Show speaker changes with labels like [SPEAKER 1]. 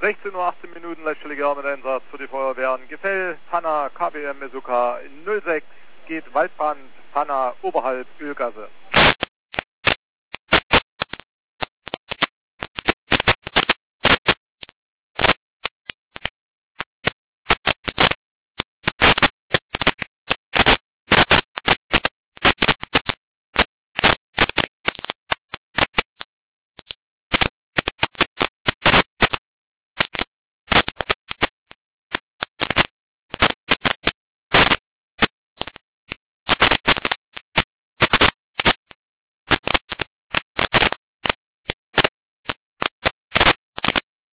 [SPEAKER 1] 16 Uhr 18 Minuten, letztstelliger mit Einsatz für die Feuerwehren Gefell, Panna, KBM, Mesuka 06, geht Waldbrand, Panna, oberhalb Ölgasse.